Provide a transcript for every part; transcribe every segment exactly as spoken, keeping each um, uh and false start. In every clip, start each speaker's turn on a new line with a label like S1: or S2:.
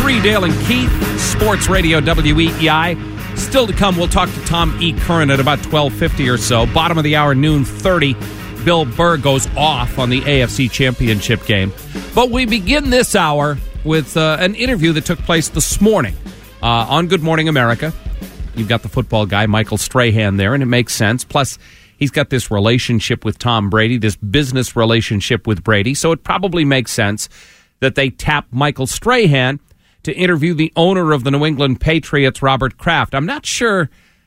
S1: three, Dale and Keith, Sports Radio W E E I. Still to come, we'll talk to Tom E. Curran at about twelve fifty or so. Bottom of the hour, noon thirty, Bill Burr goes off on the A F C Championship game. But we begin this hour with uh, an interview that took place this morning uh, on Good Morning America. You've got the football guy, Michael Strahan, there, and it makes sense. Plus, he's got this relationship with Tom Brady, this business relationship with Brady, so it probably makes sense that they tap Michael Strahan to interview the owner of the New England Patriots, Robert Kraft. I'm not sure.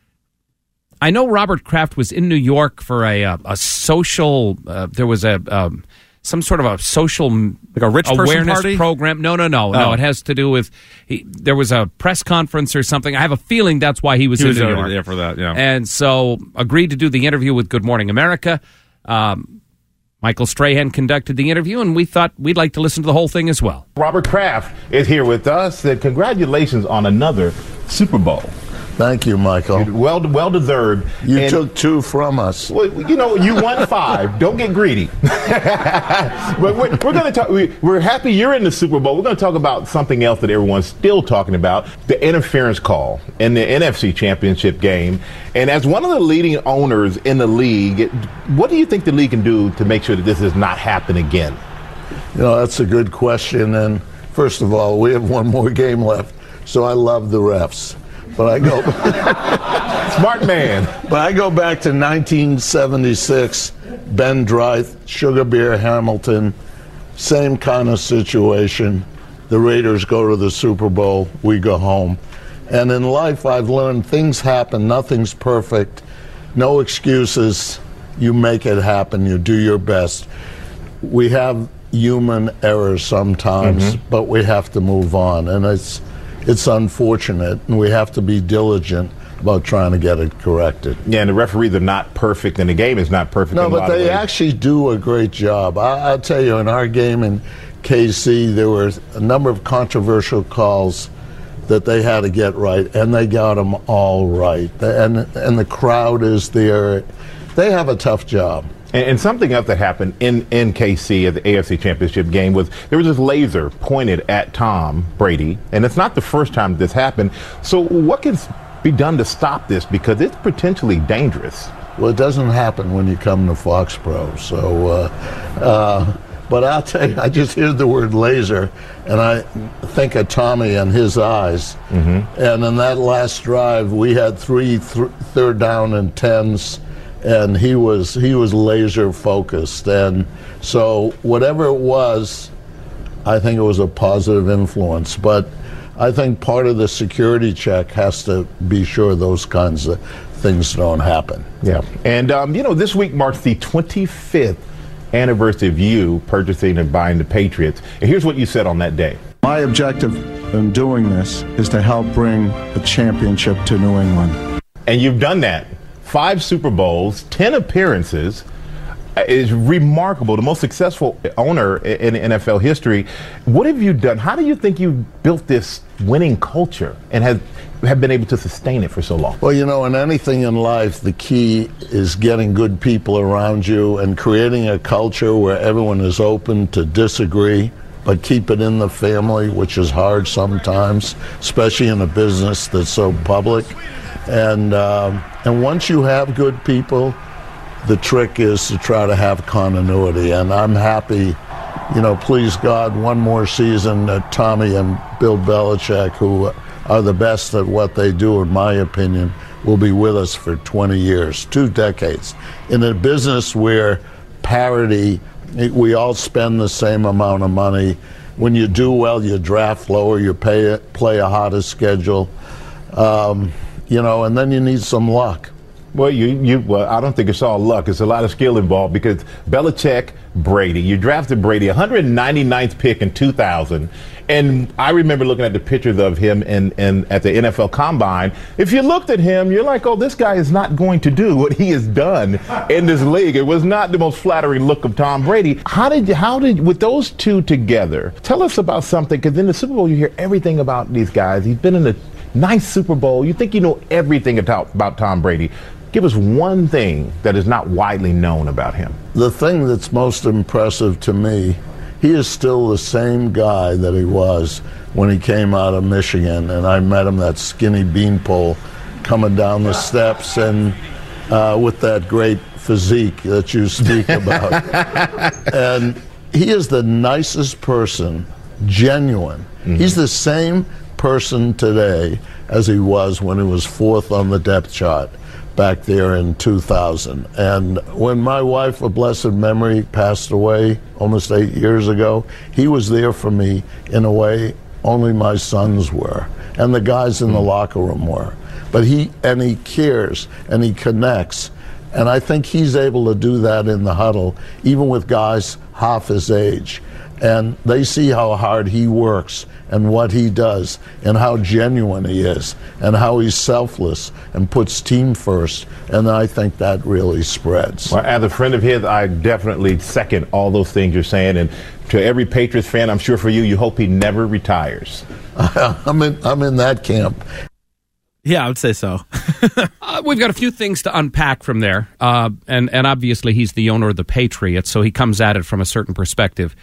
S1: I know Robert Kraft was in New York for a a, a social. Uh, there was a um, some sort of a social
S2: like a rich person
S1: awareness
S2: party?
S1: program. No, no, no, oh. no. It has to do with he, there was a press conference or something. I have a feeling that's why he was
S2: he
S1: in
S2: was
S1: New York.
S2: there for that. Yeah,
S1: and so agreed to do the interview with Good Morning America. Um, Michael Strahan conducted the interview, and we thought we'd like to listen to the whole thing as well.
S3: Robert Kraft is here with us. And congratulations on another Super Bowl.
S4: Thank you, Michael.
S3: Well, well deserved.
S4: You
S3: and,
S4: took two from us.
S3: Well, you know, you won five. Don't get greedy. But we're, we're going to talk. We, we're happy you're in the Super Bowl. We're going to talk about something else that everyone's still talking about: the interference call in the N F C Championship game. And as one of the leading owners in the league, what do you think the league can do to make sure that this does not happen again?
S4: You know, that's a good question. And first of all, we have one more game left, so I love the refs. But I go
S3: smart man.
S4: But I go back to nineteen seventy-six, Ben Dryth, Sugar Bear Hamilton, same kind of situation. The Raiders go to the Super Bowl, we go home. And in life, I've learned things happen, nothing's perfect, no excuses. You make it happen, you do your best. We have human errors sometimes, mm-hmm. but we have to move on. And it's It's unfortunate, and we have to be diligent about trying to get it corrected.
S3: Yeah, and the referees are not perfect, and the game is not perfect.
S4: No,
S3: in a
S4: but
S3: lot of
S4: they
S3: ways.
S4: actually do a great job. I, I'll tell you, in our game in K C, there were a number of controversial calls that they had to get right, and they got them all right. And and the crowd is there. They have a tough job.
S3: And, and something else that happened in, in K C at the A F C Championship game was there was this laser pointed at Tom Brady, and it's not the first time this happened. So what can be done to stop this, because it's potentially dangerous?
S4: Well, it doesn't happen when you come to Foxborough. So, uh, uh, but I'll tell you, I just hear the word laser, and I think of Tommy and his eyes. Mm-hmm. And in that last drive, we had three th- third down and tens. And he was he was laser focused, and so whatever it was, I think it was a positive influence. But I think part of the security check has to be sure those kinds of things don't happen.
S3: Yeah, and um, you know, this week marks the twenty-fifth anniversary of you purchasing and buying the Patriots. And here's what you said on that day.
S5: My objective in doing this is to help bring a championship to New England.
S3: And you've done that. Five Super Bowls, ten appearances, is remarkable. The most successful owner in N F L history. What have you done? How do you think you built this winning culture and have, have been able to sustain it for so long?
S4: Well, you know, in anything in life, the key is getting good people around you and creating a culture where everyone is open to disagree, but keep it in the family, which is hard sometimes, especially in a business that's so public. And um, and once you have good people, the trick is to try to have continuity. And I'm happy, you know, please God, one more season that Tommy and Bill Belichick, who are the best at what they do, in my opinion, will be with us for twenty years, two decades. In a business where parity, we all spend the same amount of money. When you do well, you draft lower, you pay, play a hotter schedule. Um, You know, and then you need some luck.
S3: Well, you, you, well, I don't think it's all luck. It's a lot of skill involved, because Belichick, Brady, you drafted Brady, one hundred ninety-ninth pick in two thousand. And I remember looking at the pictures of him in, in, at the N F L Combine. If you looked at him, you're like, oh, this guy is not going to do what he has done in this league. It was not the most flattering look of Tom Brady. How did you, how did, with those two together, tell us about something, because in the Super Bowl you hear everything about these guys. He's been in a nice Super Bowl. You think you know everything about, about Tom Brady. Give us one thing that is not widely known about him.
S4: The thing that's most impressive to me, he is still the same guy that he was when he came out of Michigan. And I met him, that skinny beanpole, coming down the steps, and uh, with that great physique that you speak about. And he is the nicest person, genuine. Mm-hmm. He's the same person today as he was when he was fourth on the depth chart back there in two thousand. And when my wife, of blessed memory, passed away almost eight years ago, he was there for me in a way only my sons were, and the guys in the locker room were. But he, and he cares, and he connects. And I think he's able to do that in the huddle, even with guys half his age. And they see how hard he works and what he does and how genuine he is and how he's selfless and puts team first. And I think that really spreads.
S3: Well, as a friend of his, I definitely second all those things you're saying. And to every Patriots fan, I'm sure for you, you hope he never retires.
S4: I'm in, I'm in that camp.
S2: Yeah, I would say so.
S1: uh, we've got a few things to unpack from there. Uh, and, and obviously he's the owner of the Patriots, so he comes at it from a certain perspective.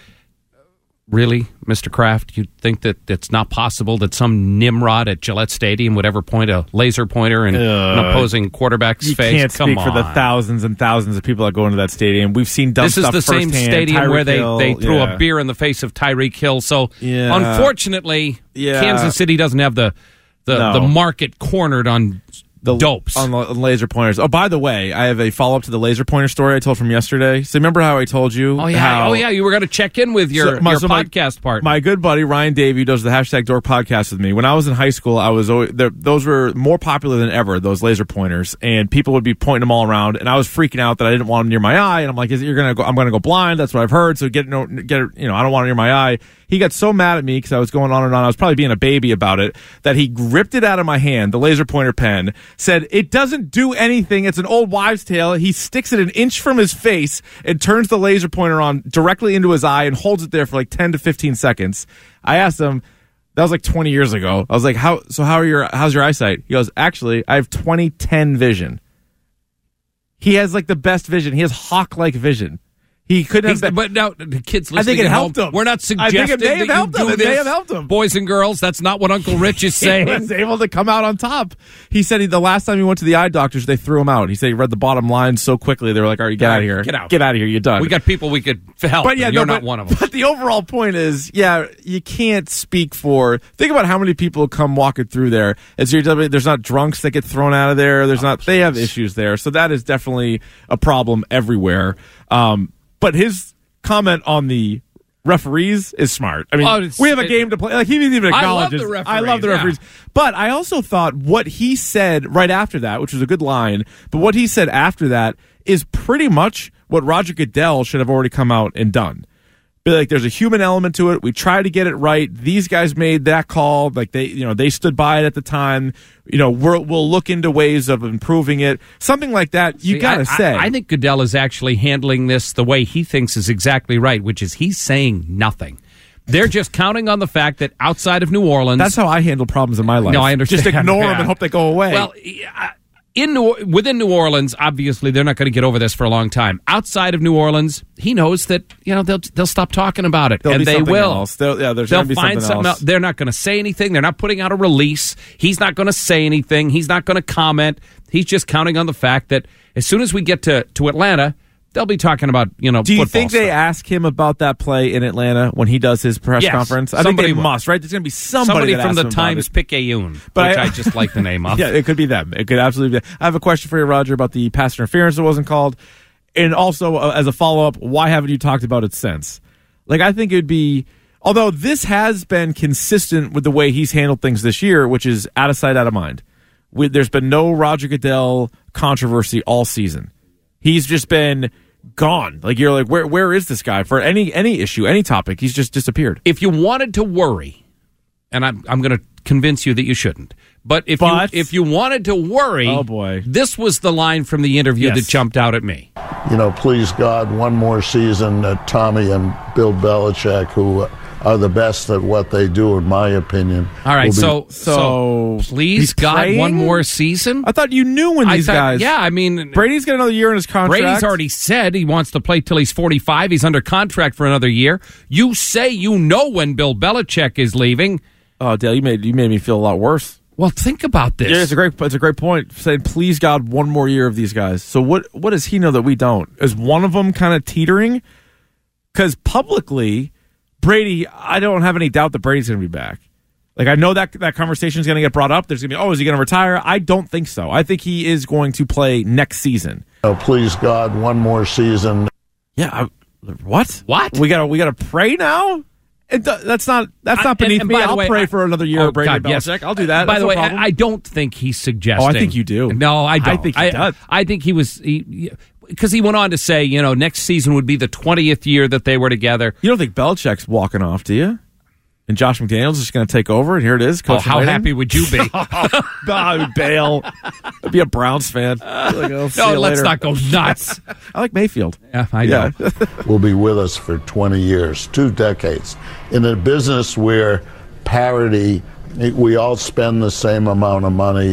S1: Really, Mister Kraft, you think that it's not possible that some Nimrod at Gillette Stadium would ever point a laser pointer in uh, an opposing quarterback's
S2: you
S1: face?
S2: You can't
S1: Come
S2: speak
S1: on.
S2: for the thousands and thousands of people that go into that stadium. We've seen dumb
S1: This is
S2: stuff
S1: the same
S2: firsthand.
S1: stadium
S2: Tyreek
S1: where they,
S2: Hill,
S1: they threw
S2: yeah.
S1: a beer in the face of Tyreek Hill. So,
S2: yeah.
S1: unfortunately,
S2: yeah.
S1: Kansas City doesn't have the the,
S2: no.
S1: the market cornered on
S2: the
S1: dopes.
S2: On laser pointers. Oh, by the way, I have a follow-up to the laser pointer story I told from yesterday. So remember how I told you?
S1: Oh, yeah.
S2: How,
S1: oh, yeah. You were going to check in with your,
S2: so my,
S1: your
S2: so
S1: podcast
S2: my,
S1: partner.
S2: My good buddy, Ryan Davey, does the Hashtag Dork podcast with me. When I was in high school, I was always, those were more popular than ever, those laser pointers. And people would be pointing them all around. And I was freaking out that I didn't want them near my eye. And I'm like, is it, you're gonna go, I'm going to go blind. That's what I've heard. So get, no, get, you know, I don't want it near my eye. He got so mad at me because I was going on and on. I was probably being a baby about it, that he ripped it out of my hand, the laser pointer pen, said, it doesn't do anything. It's an old wives' tale. He sticks it an inch from his face and turns the laser pointer on directly into his eye and holds it there for like ten to fifteen seconds. I asked him, that was like twenty years ago. I was like, "How? So how are your, how's your eyesight?" He goes, actually, I have twenty ten vision. He has like the best vision. He has hawk-like vision. He couldn't have been,
S1: but now the kids listening
S2: I think it
S1: at
S2: helped
S1: home,
S2: him.
S1: We're not suggesting
S2: I think it may have
S1: that
S2: helped
S1: you
S2: him.
S1: do
S2: It
S1: this.
S2: may have helped him.
S1: Boys and girls, that's not what Uncle Rich is saying.
S2: He was able to come out on top. He said he, the last time he went to the eye doctors, they threw him out. He said he read the bottom line so quickly, they were like, all right, get
S1: All right,
S2: out of here.
S1: get out.
S2: Get out of here. You're done.
S1: We got people we could help,
S2: but yeah,
S1: and you're
S2: no,
S1: not
S2: but,
S1: one of them.
S2: But the overall point is, yeah, you can't speak for, think about how many people come walking through there. As you're, there's not drunks that get thrown out of there. There's oh, not, please. They have issues there. So that is definitely a problem everywhere. Um, but his comment on the referees is smart. I mean, oh, we have a game to play. Like, he didn't even acknowledge it. I love the referees. Yeah. But I also thought what he said right after that, which was a good line, but what he said after that is pretty much what Roger Goodell should have already come out and done. Be like, there's a human element to it. We try to get it right. These guys made that call. Like, they, you know, they stood by it at the time. You know, we're, we'll look into ways of improving it. Something like that, you got to say.
S1: I, I think Goodell is actually handling this the way he thinks is exactly right, which is he's saying nothing. They're just counting on the fact that outside of New Orleans.
S2: That's how I handle problems in my life.
S1: No, I understand.
S2: Just ignore
S1: yeah.
S2: them and hope they go away.
S1: Well, in New, within New Orleans, obviously, they're not going to get over this for a long time. Outside of New Orleans, he knows that, you know, they'll they'll stop talking about it,
S2: There'll
S1: and they will.
S2: Else. They'll, yeah, there's
S1: they'll
S2: gonna be
S1: find
S2: something,
S1: something
S2: else.
S1: else. They're not going to say anything. They're not putting out a release. He's not going to say anything. He's not going to comment. He's just counting on the fact that as soon as we get to, to Atlanta, they'll be talking about, you know,
S2: do you
S1: football
S2: think they
S1: stuff.
S2: ask him about that play in Atlanta when he does his press
S1: yes,
S2: conference? I think they
S1: will.
S2: must, right? There's going to be somebody,
S1: somebody
S2: that
S1: from the
S2: him
S1: Times Picayune, which I, I just like the name of.
S2: Yeah, it could be them. It could absolutely be. I have a question for you, Roger, about the pass interference that wasn't called. And also, uh, as a follow-up, why haven't you talked about it since? Like, I think it would be, although this has been consistent with the way he's handled things this year, which is out of sight, out of mind. We, there's been no Roger Goodell controversy all season. He's just been gone. Like, you're like, where where is this guy for any any issue, any topic? He's just disappeared.
S1: If you wanted to worry, and I'm I'm going to convince you that you shouldn't, but if
S2: but,
S1: you if you wanted to worry,
S2: oh boy,
S1: this was the line from the interview
S2: yes.
S1: that jumped out at me.
S4: You know, please God, one more season that Tommy and Bill Belichick, who are the best at what they do, in my opinion.
S1: All right,
S4: will be-
S1: so,
S2: So,
S1: so please,
S2: he's
S1: God,
S2: praying?
S1: one more season?
S2: I thought you knew when
S1: I
S2: these
S1: thought-
S2: guys.
S1: Yeah, I mean,
S2: Brady's got another year in his contract.
S1: Brady's already said he wants to play till he's forty-five. He's under contract for another year. You say you know when Bill Belichick is leaving.
S2: Oh, Dale, you made you made me feel a lot worse.
S1: Well, think about this.
S2: Yeah, it's a great it's a great point. Saying, please God, one more year of these guys. So what what does he know that we don't? Is one of them kind of teetering? Because publicly, Brady, I don't have any doubt that Brady's going to be back. Like, I know that that conversation is going to get brought up. There's going to be, oh, is he going to retire? I don't think so. I think he is going to play next season.
S4: Oh, please God, one more season.
S2: Yeah. I, what?
S1: What?
S2: We gotta we gotta pray now? It, that's not that's
S1: I-
S2: not beneath
S1: and- and
S2: me.
S1: by the
S2: I'll
S1: way,
S2: pray
S1: I-
S2: for another year
S1: Oh,
S2: of Brady
S1: God,
S2: and Belichick.
S1: yes.
S2: I'll do that.
S1: By
S2: That's
S1: the
S2: no
S1: way,
S2: problem.
S1: I, I don't think he's suggesting.
S2: Oh, I think you do.
S1: No, I don't.
S2: I think he does.
S1: I think he was because he, he went on to say, you know, next season would be the twentieth year that they were together.
S2: You don't think Belichick's walking off, do you? And Josh McDaniels is just going to take over, and here it is.
S1: Oh,
S2: Coach
S1: how
S2: Whiting?
S1: happy would you be?
S2: I would bail. I'd be a Browns fan. Like, oh, see
S1: No,
S2: you
S1: let's
S2: later.
S1: not go nuts.
S2: I like Mayfield.
S1: Yeah, I know.
S2: Yeah.
S4: Will be with us for twenty years, two decades. In a business where parity, we all spend the same amount of money.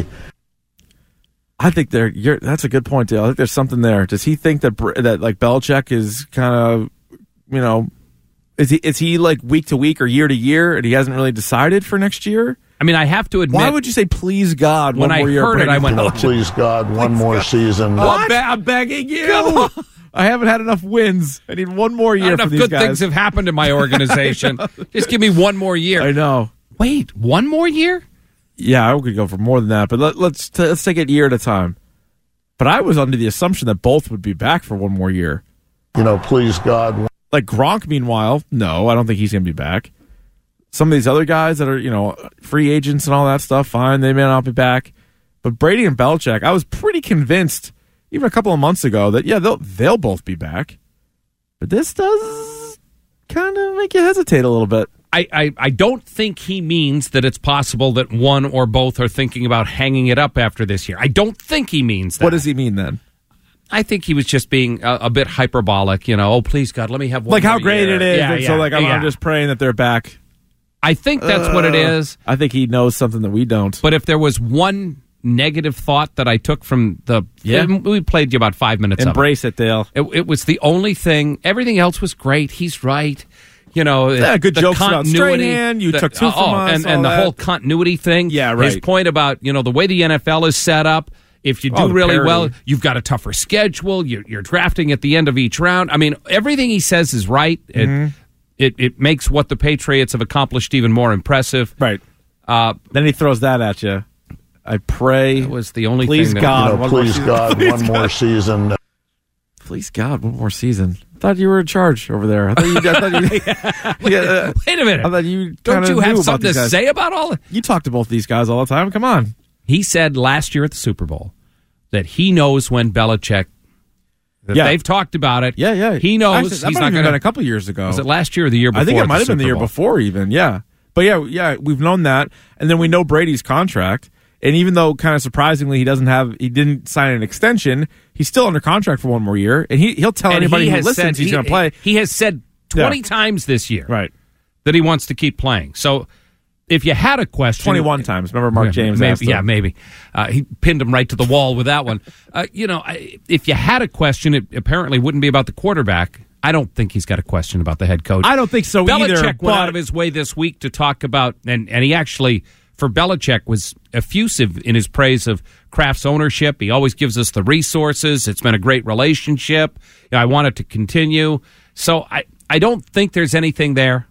S2: I think there. You're, that's a good point, Dale. I think there's something there. Does he think that Br- that like Belichick is kind of, you know, is he is he like week to week or year to year, and he hasn't really decided for next year?
S1: I mean, I have to admit.
S2: Why would you say please God?
S1: When
S2: one
S1: I
S2: more year of
S1: heard it,
S2: Brady
S1: I went,
S2: Belichick?
S1: oh,
S4: Please God, one more season.
S2: Oh, I'm, be- I'm begging you. I haven't had enough wins. I need one more year
S1: Not
S2: for
S1: enough
S2: these
S1: good
S2: guys.
S1: things have happened in my organization. Just give me one more year.
S2: I know.
S1: Wait, one more year?
S2: Yeah, I could go for more than that, but let, let's t- let's take it year at a time. But I was under the assumption that both would be back for one more year.
S4: You know, please God.
S2: Like Gronk, meanwhile, no, I don't think he's going to be back. Some of these other guys that are, you know, free agents and all that stuff, fine, they may not be back. But Brady and Belichick, I was pretty convinced, even a couple of months ago, that, yeah, they'll, they'll both be back. But this does kind of make you hesitate a little bit.
S1: I, I, I don't think he means that it's possible that one or both are thinking about hanging it up after this year. I don't think he means that.
S2: What does he mean then?
S1: I think he was just being a, a bit hyperbolic, you know, oh, please, God, let me have one
S2: Like
S1: more
S2: how great
S1: year.
S2: it is.
S1: Yeah,
S2: and
S1: yeah,
S2: so, like, I'm,
S1: yeah.
S2: I'm just praying that they're back.
S1: I think that's what it is.
S2: I think he knows something that we don't.
S1: But if there was one negative thought that I took from the...
S2: Yeah.
S1: We played you about five minutes
S2: Embrace it, Dale.
S1: of it. It, it was the only thing. Everything else was great. He's right. You know,
S2: Yeah, good
S1: the
S2: jokes about
S1: continuity,
S2: Strahan. You
S1: the-
S2: took two from
S1: oh,
S2: us,
S1: and,
S2: all
S1: and the
S2: that.
S1: whole continuity thing.
S2: Yeah,
S1: His
S2: right.
S1: point about, you know, the way the N F L is set up, if you do
S2: Oh, the
S1: really
S2: parity.
S1: well, you've got a tougher schedule. You're, you're drafting at the end of each round. I mean, everything he says is right. It,
S2: Mm-hmm.
S1: it, it makes what the Patriots have accomplished even more impressive.
S2: Right.
S1: Uh,
S2: Then he throws that at you. I pray.
S1: It was the only
S2: please
S1: thing that-
S2: God,
S4: You know,
S2: one more
S4: please
S2: season.
S4: God,
S2: Please
S4: one more season.
S2: Please God, one more season. I thought you were in charge over there. I thought you. I thought you yeah, uh,
S1: Wait a minute.
S2: I thought you.
S1: Don't
S2: kinda
S1: you
S2: knew
S1: have
S2: about
S1: something
S2: these
S1: to
S2: guys.
S1: say about all of
S2: You talk to both these guys all the time. Come on.
S1: He said last year at the Super Bowl that he knows when Belichick. That
S2: Yeah.
S1: They've talked about it.
S2: Yeah, yeah.
S1: He knows
S2: Actually, that
S1: he's
S2: might
S1: not
S2: have
S1: going
S2: been
S1: to.
S2: a couple years ago.
S1: Was it last year or the year before?
S2: I think it
S1: at
S2: might have been the
S1: Super
S2: year
S1: Bowl?
S2: before, even. Yeah, but yeah, yeah, we've known that, and then we know Brady's contract. And even though, kind of surprisingly, he doesn't have, he didn't sign an extension. He's still under contract for one more year, and he he'll tell
S1: And
S2: anybody
S1: he
S2: who
S1: has
S2: listens
S1: said-
S2: he's
S1: he-
S2: going to play.
S1: He has said twenty
S2: Yeah.
S1: times this year
S2: Right,
S1: that he wants to keep playing. So if you had a question,
S2: twenty-one times. Remember, Mark
S1: Yeah,
S2: James
S1: maybe,
S2: asked him.
S1: yeah, maybe. Uh, he pinned him right to the wall with that one. Uh, you know, I, if you had a question, it apparently wouldn't be about the quarterback. I don't think he's got a question about the head coach.
S2: I don't think so
S1: Belichick
S2: either.
S1: went
S2: but
S1: out of his way this week to talk about, and, and he actually, for Belichick, was effusive in his praise of Kraft's ownership. He always gives us the resources. It's been a great relationship. I want it to continue. So I, I don't think there's anything there.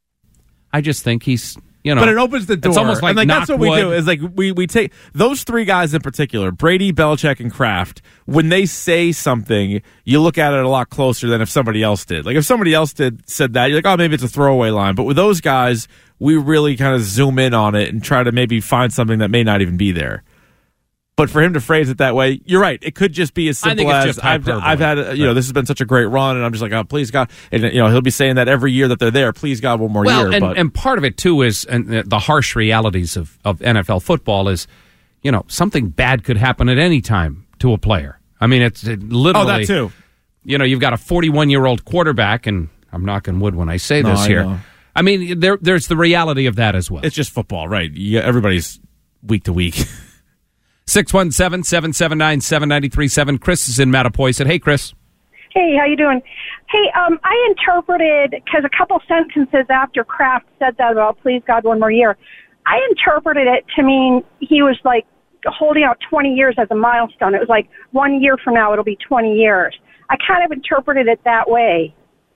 S1: I just think he's, you know.
S2: But it opens the door.
S1: It's almost like,
S2: and like that's what we
S1: knock
S2: do.
S1: wood.
S2: Is like we we take those three guys in particular, Brady, Belichick, and Kraft. When they say something, you look at it a lot closer than if somebody else did. Like if somebody else did said that, you're like, oh, maybe it's a throwaway line. But with those guys, we really kind of zoom in on it and try to maybe find something that may not even be there. But for him to phrase it that way, you're right. It could just be as
S1: I
S2: simple
S1: think it's
S2: as
S1: just
S2: I've,
S1: hyperbole.
S2: I've had, a, you know, this has been such a great run, and I'm just like, oh, please God, and you know, he'll be saying that every year that they're there. Please God, one more
S1: well,
S2: year.
S1: and,
S2: but
S1: and part of it too is and the- the harsh realities of, of N F L football is, you know, something bad could happen at any time to a player. I mean, it's it literally.
S2: oh, that too.
S1: You know, you've got a forty-one year old quarterback, and I'm knocking wood when I say
S2: No,
S1: this
S2: I
S1: here.
S2: know.
S1: I mean, there, there's the reality of that as well.
S2: It's just football, right? You, everybody's week to week.
S1: six one seven, seven seven nine, seven nine three seven. Chris is in Mattapoisett. Hey, Chris.
S6: Hey, how you doing? Hey, um, I interpreted, because a couple sentences after Kraft said that about please God one more year, I interpreted it to mean he was like holding out twenty years as a milestone. It was like one year from now it'll be twenty years. I kind of interpreted it that way.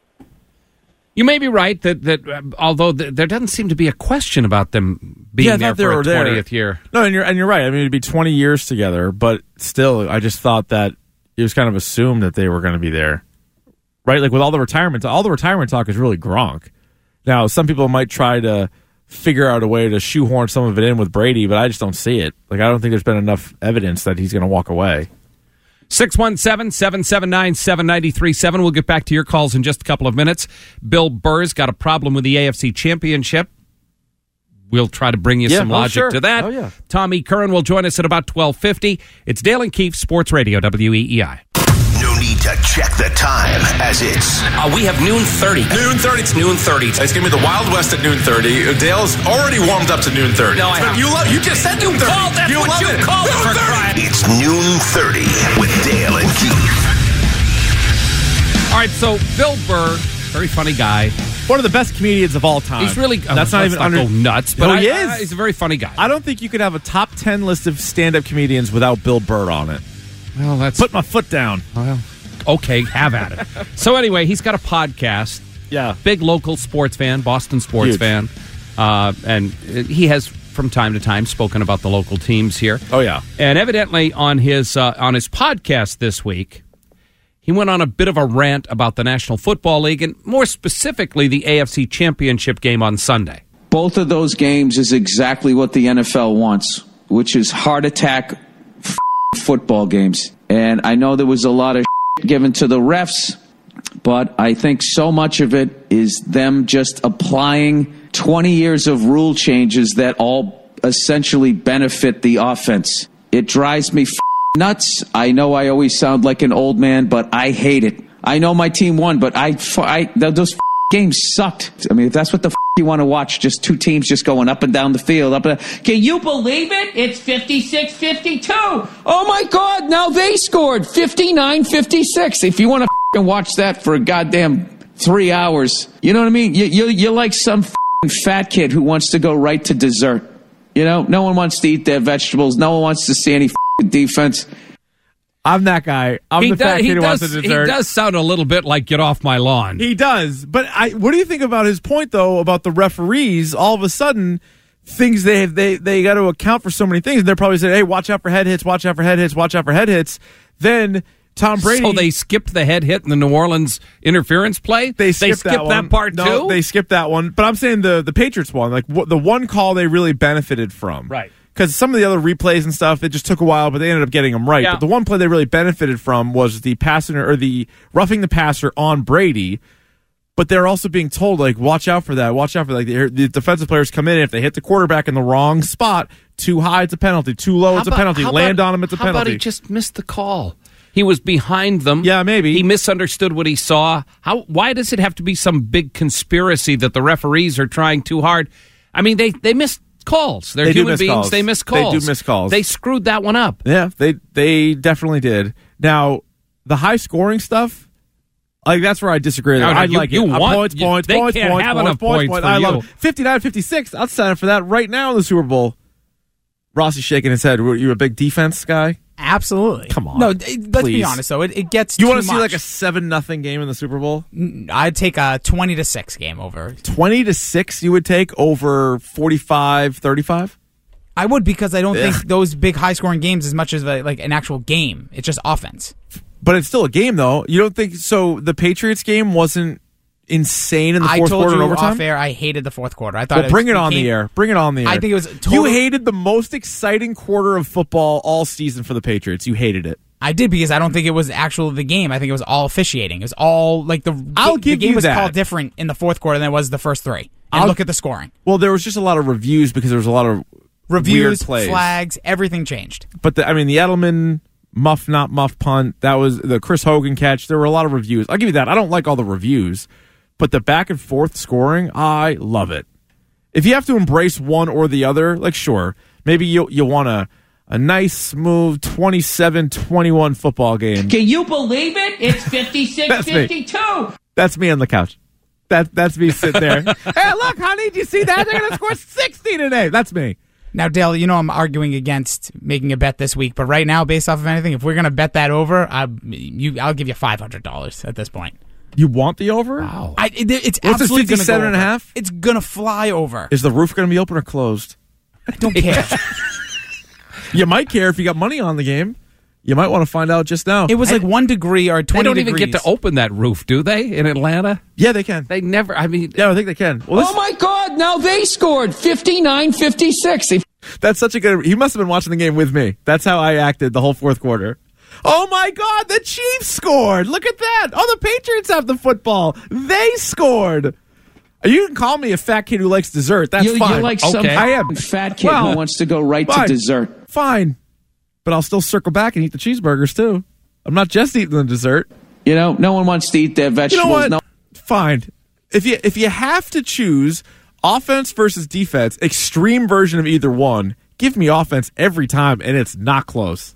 S1: You may be right that, that uh, although th- there doesn't seem to be a question about them being
S2: yeah,
S1: there for a twentieth
S2: there.
S1: year.
S2: No, and you're, and you're right. I mean, it'd be twenty years together, but still, I just thought that it was kind of assumed that they were going to be there. Right? Like with all the retirement, all the retirement talk is really Gronk. Now, some people might try to figure out a way to shoehorn some of it in with Brady, but I just don't see it. Like, I don't think there's been enough evidence that he's going to walk away.
S1: six one seven, seven seven nine, seven nine three seven. We'll get back to your calls in just a couple of minutes. Bill Burr's got a problem with the A F C Championship. We'll try to bring you
S2: yeah,
S1: some
S2: oh,
S1: logic
S2: sure.
S1: to that.
S2: Oh, yeah.
S1: Tom E. Curran will join us at about twelve fifty. It's Dale and Keefe, Sports Radio, W E E I.
S7: No need to check the time, as it's...
S1: Uh, we have noon thirty.
S8: Noon thirty.
S1: It's noon thirty.
S8: It's going to be the Wild West at noon thirty. Dale's already warmed up to noon thirty.
S1: No, I haven't.
S8: You love. You just said noon thirty.
S1: Called, that's
S8: you
S1: what
S8: love
S1: you
S8: it.
S1: called it for
S8: noon
S1: crying.
S7: It's noon thirty with Dale and Keefe.
S1: All right, so Bill Burr, very funny guy.
S2: One of the best comedians of all time.
S1: He's really... Oh,
S2: That's not even
S1: not
S2: under...
S1: go nuts, but
S2: No,
S1: I,
S2: he
S1: I,
S2: is.
S1: he's a very funny guy.
S2: I don't think you could have a top ten list of stand-up comedians without Bill Burr on it.
S1: Well, that's...
S2: Put my foot down.
S1: Well, okay, have at it. So anyway, he's got a podcast.
S2: Yeah.
S1: Big local sports fan, Boston sports
S2: Huge.
S1: fan. Uh, and he has, from time to time, spoken about the local teams here.
S2: Oh, yeah.
S1: And evidently on his uh, on his podcast this week, he went on a bit of a rant about the National Football League and more specifically the A F C Championship game on Sunday.
S9: Both of those games is exactly what the N F L wants, which is heart attack f- football games. And I know there was a lot of given to the refs, but I think so much of it is them just applying twenty years of rule changes that all essentially benefit the offense. It drives me f- nuts. I know I always sound like an old man, but I hate it. I know my team won, but I, I those f- games sucked. I mean, if that's what the f- you want to watch, just two teams just going up and down the field. Up and down. Can you believe it? It's fifty-six fifty-two. Oh, my God. Now they scored fifty-nine fifty-six. If you want to f- watch that for a goddamn three hours, you know what I mean? You, you, you're like some f- fat kid who wants to go right to dessert. You know, no one wants to eat their vegetables. No one wants to see any f- defense.
S2: I'm that guy. I'm
S1: He,
S2: the
S1: do,
S2: fat
S1: he,
S2: kid who wants
S1: does,
S2: to
S1: he
S2: dessert.
S1: does sound a little bit like get off my lawn.
S2: He does. But I, what do you think about his point, though, about the referees? All of a sudden, things they they they got to account for so many things. And they're probably saying, hey, watch out for head hits, watch out for head hits, watch out for head hits. Then Tom Brady.
S1: So they skipped the head hit in the New Orleans interference play?
S2: They skipped,
S1: skipped
S2: that,
S1: that,
S2: one.
S1: part,
S2: no,
S1: too?
S2: They skipped that one. But I'm saying the, the Patriots one, like wh- the one call they really benefited from.
S1: Right.
S2: Because some of the other replays and stuff, it just took a while, but they ended up getting them right.
S1: Yeah.
S2: But the one play they really benefited from was the passing or the roughing the passer on Brady. But they're also being told, like, watch out for that. Watch out for that. Like, the, the defensive players come in, and if they hit the quarterback in the wrong spot, too high, it's a penalty. Too low, it's
S1: How
S2: a penalty.
S1: about-
S2: Land
S1: how about-
S2: on him, it's a
S1: how
S2: penalty.
S1: about he just missed the call? He was behind them.
S2: Yeah, maybe.
S1: He misunderstood what he saw. How? Why does it have to be some big conspiracy that the referees are trying too hard? I mean, they, they missed calls. They're
S2: They do
S1: human
S2: miss
S1: beings.
S2: calls.
S1: They miss
S2: They do
S1: calls.
S2: miss calls.
S1: They screwed that one up.
S2: Yeah, they they definitely did. Now, the high scoring stuff, like that's where I disagree.
S1: No, no,
S2: I
S1: you-
S2: like
S1: you
S2: it. Uh,
S1: want-
S2: points,
S1: you-
S2: points,
S1: they
S2: points,
S1: can't
S2: points,
S1: have
S2: points,
S1: enough
S2: points,
S1: points
S2: points.
S1: for
S2: I
S1: you.
S2: love it. fifty-nine fifty-six. I'll sign up for that right now in the Super Bowl. Rossi's shaking his head. Were you a big defense guy?
S10: Absolutely.
S2: Come on.
S10: No, it- let's
S2: Please.
S10: be honest, though. It, it gets
S2: You
S10: too
S2: want to see
S10: much.
S2: like a seven nothing game in the Super Bowl?
S10: I'd take a twenty to six game over.
S2: Twenty to six. You would take over forty-five, thirty-five.
S10: I would, because I don't
S2: Yeah.
S10: think those big high scoring games as much as a, like an actual game. It's just offense.
S2: But it's still a game, though. You don't think so? The Patriots game wasn't insane in the
S10: I
S2: fourth
S10: told
S2: quarter
S10: you
S2: and overtime.
S10: off air, I hated the fourth quarter. I thought
S2: Well,
S10: it
S2: bring
S10: was,
S2: it on
S10: became-
S2: the air. Bring it on the air.
S10: I think it was
S2: You
S10: total-
S2: hated the most exciting quarter of football all season for the Patriots. You hated it.
S10: I did, because I don't think it was actual the game. I think it was all officiating. It was all like the,
S2: I'll
S10: the
S2: give
S10: game
S2: you
S10: was
S2: that.
S10: called different in the fourth quarter than it was the first three. And
S2: I'll-
S10: look at the scoring.
S2: Well, there was just a lot of reviews because there was a lot of weird
S10: Reviews,
S2: plays.
S10: flags, everything changed.
S2: But the, I mean, the Edelman muff not muff punt, that was the Chris Hogan catch. There were a lot of reviews. I'll give you that. I don't like all the reviews, but the back and forth scoring, I love it. If you have to embrace one or the other, like sure, maybe you you want a a nice, smooth twenty-seven twenty-one football game.
S11: Can you believe it? It's fifty-six fifty-two.
S2: That's me on the couch. That that's me sitting there. Hey, look, honey, do you see that? They're going to score sixty today. That's me.
S10: Now, Dale, you know I'm arguing against making a bet this week, but right now, based off of anything, if we're going to bet that over, I, you, I'll give you five hundred dollars at this point.
S2: You want the over?
S10: Wow. I, it, it's
S2: What's
S10: absolutely going to go
S2: fifty-seven and a half?
S10: It's going to fly over.
S2: Is the roof going to be open or closed?
S10: I don't care.
S2: You might care if you got money on the game. You might want to find out just now.
S10: It was like one degree or twenty
S1: They don't
S10: degrees.
S1: even get to open that roof, do they, in Atlanta?
S2: Yeah, they can.
S1: They never, I mean...
S2: Yeah, I think they can. Well, this,
S11: Oh, my God. Now they scored fifty-nine fifty-six.
S2: that's such a good... He must have been watching the game with me. That's how I acted the whole fourth quarter. Oh, my God, the Chiefs scored. Look at that. Oh, the Patriots have the football. They scored. You can call me a fat kid who likes dessert. That's
S9: you,
S2: fine.
S9: You're like some
S1: Okay.
S2: I am.
S9: fat kid
S2: Well,
S9: who wants to go right
S2: fine.
S9: to dessert.
S2: Fine. But I'll still circle back and eat the cheeseburgers, too. I'm not just eating the dessert.
S9: You know, no one wants to eat their
S2: You
S9: vegetables.
S2: know what?
S9: No.
S2: Fine. If you if you have to choose offense versus defense, extreme version of either one, give me offense every time, and it's not close.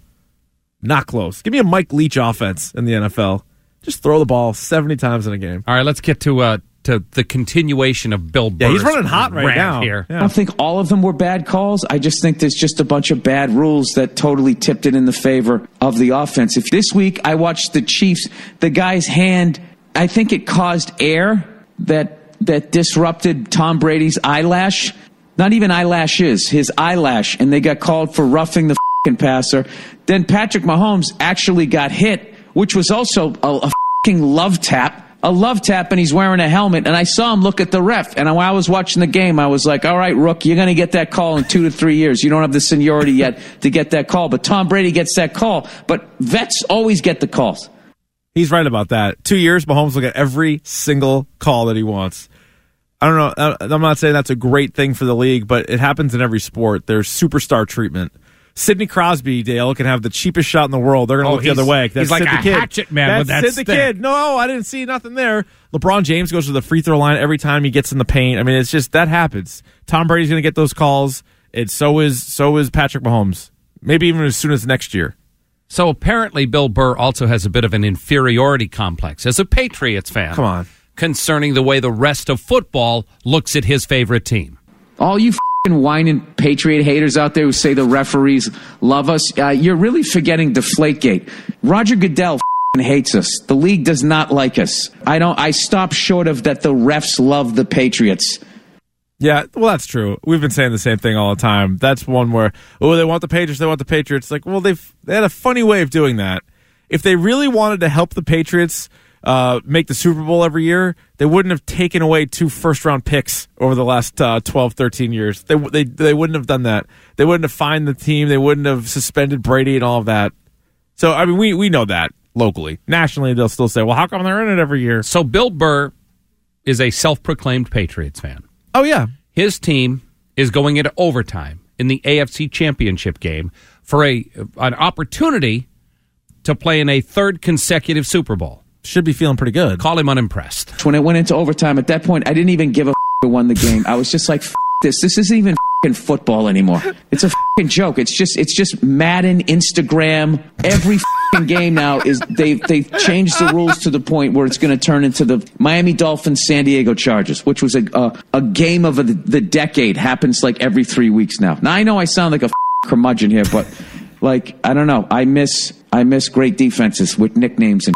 S2: Not close. Give me a Mike Leach offense in the N F L. Just throw the ball seventy times in a game.
S1: All right, let's get to uh, to the continuation of Bill Burr's
S2: Yeah, he's running hot right
S1: rant
S2: now.
S1: here.
S9: I
S2: Yeah.
S9: don't think all of them were bad calls. I just think there's just a bunch of bad rules that totally tipped it in the favor of the offense. If this week I watched the Chiefs, the guy's hand, I think it caused air that that disrupted Tom Brady's eyelash. Not even eyelashes, his eyelash, and they got called for roughing the f***ing passer. Then Patrick Mahomes actually got hit, which was also a, a f***ing love tap. A love tap, and he's wearing a helmet, and I saw him look at the ref, and when I was watching the game, I was like, all right, Rook, you're going to get that call in two to three years. You don't have the seniority yet to get that call, but Tom Brady gets that call, but vets always get the calls.
S2: He's right about that. Two years, Mahomes will get every single call that he wants. I don't know. I'm not saying that's a great thing for the league, but it happens in every sport. There's superstar treatment. Sidney Crosby, Dale, can have the cheapest shot in the world. They're going to
S1: Oh,
S2: look the other way. That's
S1: he's like
S2: Sid
S1: a
S2: the Kid.
S1: hatchet man
S2: That's
S1: with that
S2: Sid the
S1: stick.
S2: Kid. No, I didn't see nothing there. LeBron James goes to the free throw line every time he gets in the paint. I mean, it's just that happens. Tom Brady's going to get those calls, and so is so is Patrick Mahomes. Maybe even as soon as next year.
S1: So apparently Bill Burr also has a bit of an inferiority complex as a Patriots fan.
S2: Come on.
S1: Concerning the way the rest of football looks at his favorite team.
S9: All you f***ing whining Patriot haters out there who say the referees love us, uh, you're really forgetting Deflategate. Roger Goodell f***ing hates us. The league does not like us. I don't. I stop short of that the refs love the Patriots.
S2: Yeah, well, that's true. We've been saying the same thing all the time. That's one where, oh, they want the Patriots, they want the Patriots. Like, well, they've they had a funny way of doing that. If they really wanted to help the Patriots uh, make the Super Bowl every year, they wouldn't have taken away two first-round picks over the last uh, twelve, thirteen years. They, they, they wouldn't have done that. They wouldn't have fined the team. They wouldn't have suspended Brady and all of that. So, I mean, we, we know that locally. Nationally, they'll still say, well, how come they're in it every year?
S1: So Bill Burr is a self-proclaimed Patriots fan.
S2: Oh, yeah.
S1: His team is going into overtime in the A F C Championship game for a an opportunity to play in a third consecutive Super Bowl.
S2: Should be feeling pretty good.
S1: Call him unimpressed.
S9: When it went into overtime, at that point, I didn't even give a f- who won the game. I was just like, f- this. This isn't even f***ing football anymore. It's a f***ing joke. It's just it's just Madden, Instagram. Every f***ing game now is they they changed the rules to the point where it's going to turn into the Miami Dolphins, San Diego Chargers, which was a a, a game of the, the decade. Happens like every three weeks now. Now I know I sound like a f***ing curmudgeon here, but like I don't know. I miss I miss great defenses with nicknames and.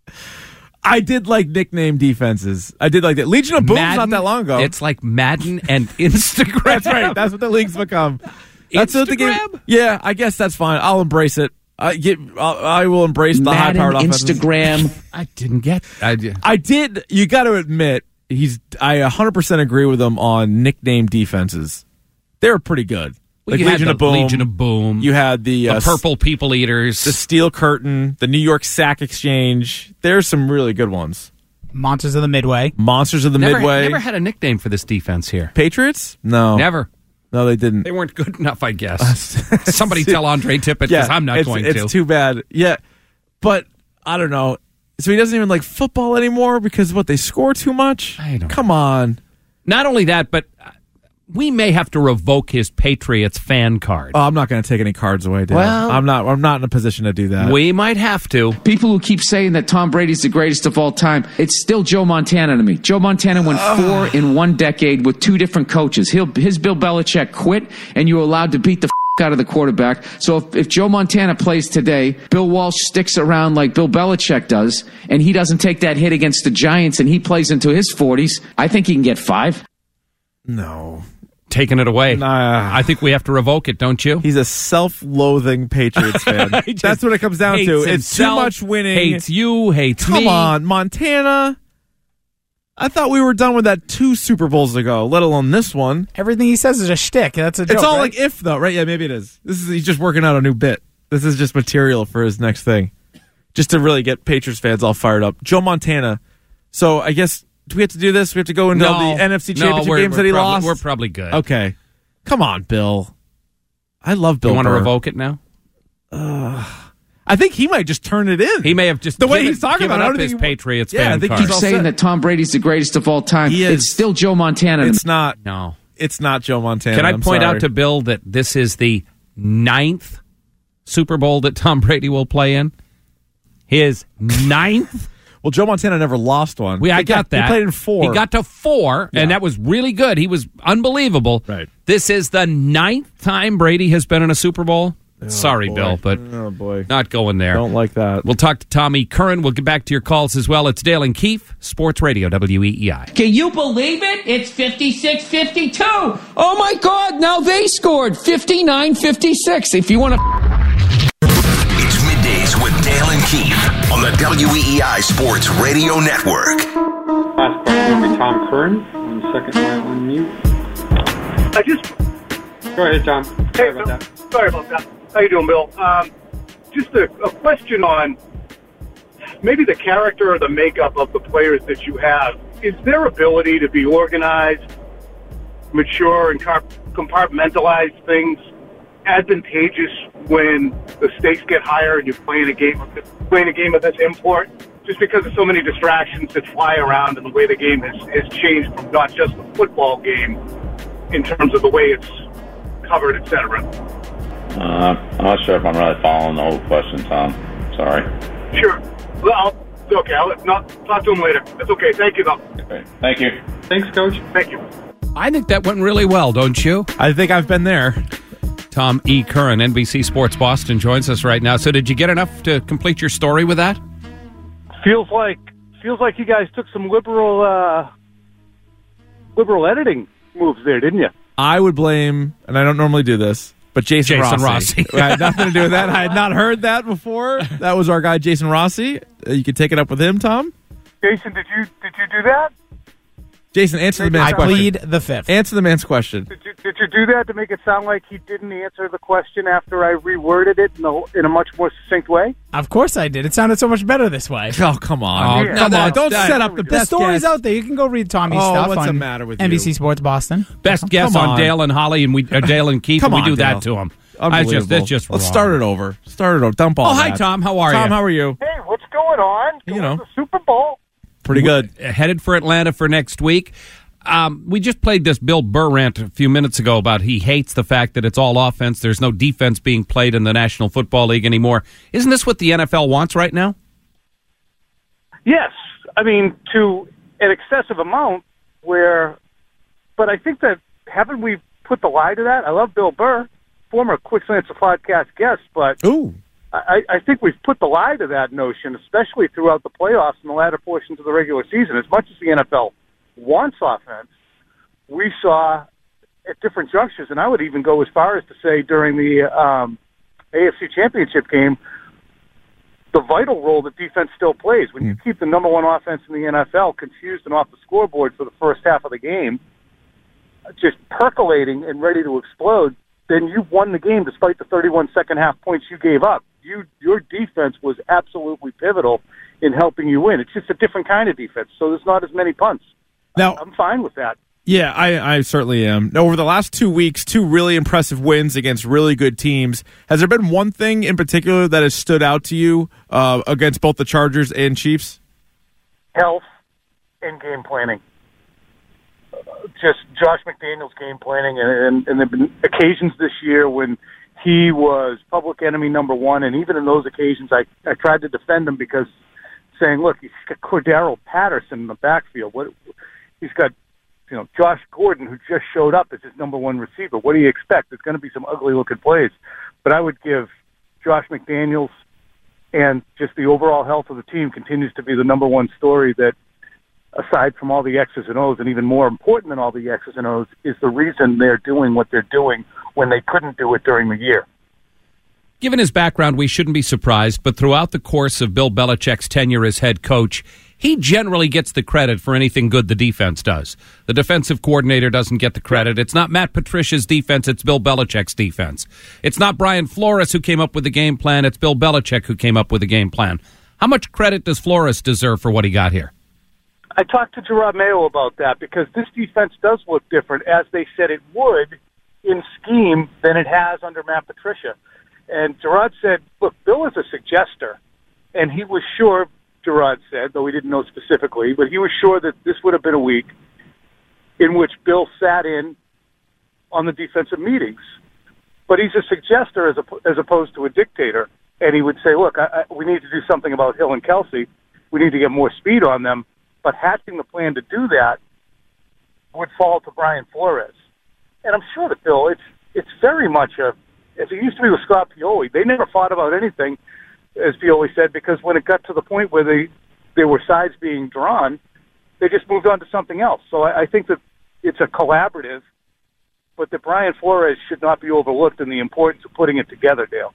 S2: I did like nickname defenses. I did like that. Legion of Boom's
S1: Madden,
S2: not that long ago.
S1: It's like Madden and Instagram.
S2: That's right. That's what the league's become. That's what the game.
S1: Instagram?
S2: Yeah, I guess that's fine. I'll embrace it. I get. I'll, I will embrace the
S9: Madden,
S2: high-powered offenses.
S9: Instagram.
S1: I didn't get. I did.
S2: I did. You got to admit, he's. I one hundred percent agree with him on nickname defenses. They were pretty good.
S1: Well,
S2: Like
S1: you had
S2: Legion
S1: the
S2: of Boom.
S1: Legion of Boom.
S2: You had the,
S1: the
S2: uh,
S1: Purple People Eaters.
S2: the Steel Curtain, the New York Sack Exchange. There's some really good ones.
S10: Monsters of the Midway.
S2: Monsters of the
S1: never,
S2: Midway.
S1: Never had a nickname for this defense here.
S2: Patriots? No.
S1: Never.
S2: No, they didn't.
S1: They weren't good enough, I guess. Somebody tell Andre Tippett because
S2: Yeah,
S1: I'm not
S2: it's,
S1: going
S2: it's
S1: to.
S2: It's too bad. Yeah, but I don't know. So he doesn't even like football anymore because what, they score too much?
S1: I don't
S2: Come on.
S1: Not only that, but we may have to revoke his Patriots fan card.
S2: Oh, I'm not going to take any cards away, Dale.
S1: Well-
S2: I'm not I'm not in a position to do that.
S1: We might have to.
S9: People who keep saying that Tom Brady's the greatest of all time, it's still Joe Montana to me. Joe Montana went four in one decade with two different coaches. He'll, his Bill Belichick quit, and you were allowed to beat the f- out of the quarterback. So if, if Joe Montana plays today, Bill Walsh sticks around like Bill Belichick does, and he doesn't take that hit against the Giants, and he plays into his forties, I think he can get five.
S2: No.
S1: Taking it away.
S2: Nah.
S1: I think we have to revoke it, don't you?
S2: He's a self-loathing Patriots fan. That's what it comes down to. It's
S1: himself,
S2: too much winning.
S1: Hates you, hates
S2: Come
S1: me.
S2: on, Montana. I thought we were done with that two Super Bowls ago, let alone this one.
S10: Everything he says is a shtick. That's a joke,
S2: It's all
S10: right?
S2: like if, though, right? Yeah, maybe it is. This is he's just working out a new bit. This is just material for his next thing. Just to really get Patriots fans all fired up. Joe Montana. So I guess, do we have to do this? We have to go into
S1: No.
S2: all the N F C
S1: No,
S2: Championship
S1: we're-
S2: games
S1: we're
S2: that he
S1: probably-
S2: lost?
S1: We're probably good.
S2: Okay. Come on, Bill. I love Bill
S1: You want to
S2: Burr.
S1: revoke it now?
S2: Uh, I think he might just turn it in.
S1: He may have just
S2: the way
S1: given-
S2: he's talking
S1: given
S2: about it. I
S1: up
S2: don't
S1: his
S2: think he-
S1: Patriots
S2: Yeah,
S1: fan
S2: I think
S1: card.
S2: he's
S9: Keep
S2: all
S9: saying
S2: set.
S9: that Tom Brady's the greatest of all time.
S2: He is.
S9: It's still Joe Montana to me.
S2: It's not.
S1: No.
S2: It's not Joe Montana.
S1: Can I
S2: I'm
S1: point
S2: sorry.
S1: out to Bill that this is the ninth Super Bowl that Tom Brady will play in? His ninth?
S2: Well, Joe Montana never lost one.
S1: We, I
S2: He
S1: got that.
S2: He played in four.
S1: He got to four,
S2: Yeah.
S1: and that was really good. He was unbelievable.
S2: Right.
S1: This is the ninth time Brady has been in a Super Bowl. Sorry,
S2: boy.
S1: Bill, but
S2: Oh, boy.
S1: not going there.
S2: Don't like that.
S1: We'll talk to Tommy Curran. We'll get back to your calls as well. It's Dale and Keefe, Sports Radio, W E E I.
S11: Can you believe it? It's fifty-six fifty-two. Oh my God, now they scored fifty-nine fifty-six. If you want to.
S7: It's Middays with Dale and Keefe on the W E E I Sports Radio Network.
S12: Last question will be Tom Curran. One second while I unmute.
S13: I just.
S12: Go ahead, Tom. Sorry about that.
S13: Sorry about that. How you doing, Bill? Um, just a, a question on maybe the character or the makeup of the players that you have. Is their ability to be organized, mature, and compartmentalize things advantageous when the stakes get higher and you're playing a game of this, playing a game of this import? Just because of so many distractions that fly around and the way the game has, has changed from not just the football game in terms of the way it's covered, et cetera.
S14: Uh, I'm not sure if I'm really following the whole question, Tom. Sorry.
S13: Sure. Well, I'll, it's okay. I'll not, talk to him later. That's okay. Thank you, though.
S14: Okay. Thank you.
S12: Thanks, Coach.
S13: Thank you.
S1: I think that went really well, don't you?
S2: I think I've been there.
S1: Tom E. Curran, N B C Sports Boston, joins us right now. So did you get enough to complete your story with that?
S13: Feels like feels like you guys took some liberal uh, liberal editing moves there, didn't you?
S2: I would blame, and I don't normally do this, but Jason,
S1: Jason
S2: Rossi.
S1: Rossi.
S2: It had nothing to do with that. I had not heard that before. That was our guy, Jason Rossi. Uh, you could take it up with him, Tom.
S13: Jason, did you did you do that?
S2: Jason, answer the man's
S10: I
S2: question.
S10: plead the fifth.
S2: Answer the man's question.
S13: Did you, did you do that to make it sound like he didn't answer the question after I reworded it in a, in a much more succinct way?
S10: Of course I did. It sounded so much better this way.
S2: Oh, come on.
S1: Oh,
S2: come
S1: no,
S2: on. Don't
S1: that-
S2: set up the
S10: The
S2: best
S10: story's
S2: guess.
S10: out there. You can go read Tommy's
S2: Oh,
S10: stuff
S2: what's
S10: on
S2: the matter with
S10: N B C
S2: you?
S10: Sports Boston.
S1: Best guess
S2: Come
S1: on.
S2: on.
S1: Dale and Holly, and we uh, Dale and Keith,
S2: Come
S1: and we
S2: on,
S1: do
S2: Dale.
S1: that to him. That's
S2: Unbelievable.
S1: just, that's just
S2: Let's
S1: wrong.
S2: start it over. Start it over. Dump all
S1: Oh, hi,
S2: that.
S1: Tom. How are
S2: Tom,
S1: you?
S2: how are you?
S13: Hey, what's going on?
S2: You
S13: Going
S2: know.
S13: to the Super Bowl.
S2: Pretty good.
S1: We're headed for Atlanta for next week. Um, we just played this Bill Burr rant a few minutes ago about he hates the fact that it's all offense. There's no defense being played in the National Football League anymore. Isn't this what the N F L wants right now?
S13: Yes, I mean to an excessive amount. Where, but I think that haven't we put the lie to that? I love Bill Burr, former Quick Slants podcast guest, but
S2: Ooh.
S13: I, I think we've put the lie to that notion, especially throughout the playoffs and the latter portions of the regular season. As much as the N F L wants offense, we saw at different junctures, and I would even go as far as to say during the um, A F C Championship game, the vital role that defense still plays. When you keep the number one offense in the N F L confused and off the scoreboard for the first half of the game, just percolating and ready to explode, then you won the game despite the thirty-one second half points you gave up. You, your defense was absolutely pivotal in helping you win. It's just a different kind of defense, so there's not as many punts.
S2: Now,
S13: I'm fine with that.
S2: Yeah, I, I certainly am. Over the last two weeks, two really impressive wins against really good teams. Has there been one thing in particular that has stood out to you uh, against both the Chargers and Chiefs?
S13: Health and game planning. Uh, just Josh McDaniels' game planning, and, and, and there have been occasions this year when he was public enemy number one, and even in those occasions, I, I tried to defend him because saying, look, he's got Cordero Patterson in the backfield. What he's got, you know, Josh Gordon, who just showed up as his number one receiver. What do you expect? There's going to be some ugly-looking plays. But I would give Josh McDaniels and just the overall health of the team continues to be the number one story that, aside from all the X's and O's, and even more important than all the X's and O's, is the reason they're doing what they're doing when they couldn't do it during the year.
S1: Given his background, we shouldn't be surprised, but throughout the course of Bill Belichick's tenure as head coach, he generally gets the credit for anything good the defense does. The defensive coordinator doesn't get the credit. It's not Matt Patricia's defense, it's Bill Belichick's defense. It's not Brian Flores who came up with the game plan, it's Bill Belichick who came up with the game plan. How much credit does Flores deserve for what he got here?
S13: I talked to Gerard Mayo about that because this defense does look different, as they said it would, in scheme than it has under Matt Patricia. And Gerard said, look, Bill is a suggester, and he was sure, Gerard said, though he didn't know specifically, but he was sure that this would have been a week in which Bill sat in on the defensive meetings. But he's a suggester as, a, as opposed to a dictator, and he would say, look, I, I, we need to do something about Hill and Kelsey. We need to get more speed on them. But hatching the plan to do that would fall to Brian Flores. And I'm sure that Bill, it's it's very much a, as it used to be with Scott Pioli, they never fought about anything, as Pioli said, because when it got to the point where they there were sides being drawn, they just moved on to something else. So I, I think that it's a collaborative, but that Brian Flores should not be overlooked in the importance of putting it together, Dale.